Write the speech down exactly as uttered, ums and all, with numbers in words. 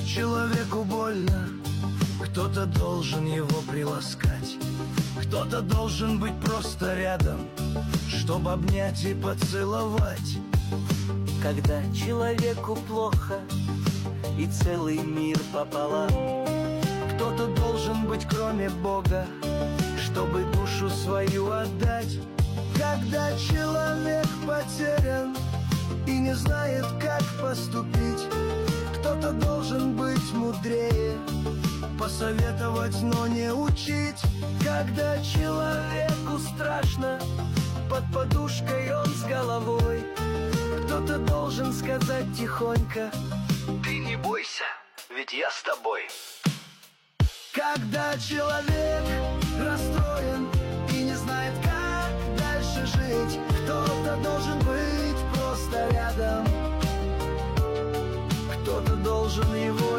человеку больно, кто-то должен его приласкать, кто-то должен быть просто рядом, чтобы обнять и поцеловать. Когда человеку плохо и целый мир пополам, кто-то должен быть кроме Бога, чтобы душу свою отдать. Когда человек потерян и не знает, как поступить, кто-то должен быть мудрее, посоветовать, но не учить. Когда человеку страшно, под подушкой он с головой, кто-то должен сказать тихонько: ты не бойся, ведь я с тобой. Когда человек расстроен и не знает, как дальше жить, кто-то должен быть просто рядом, кто-то должен его